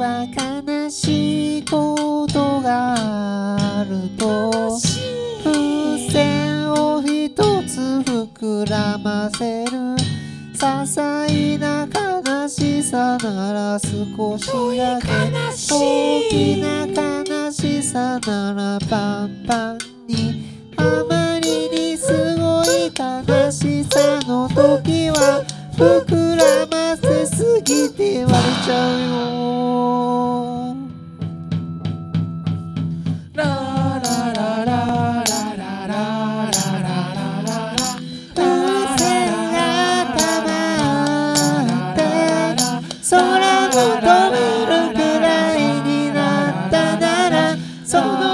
は悲しいことがあると風船を一つ膨らませる些細な悲しさなら少しだけ大きな悲しさならパンパンにあまりにすごい悲しさの時は膨らませすぎて割れちゃうよラララララララララ風船がたまって空を飛べるくらいになったならその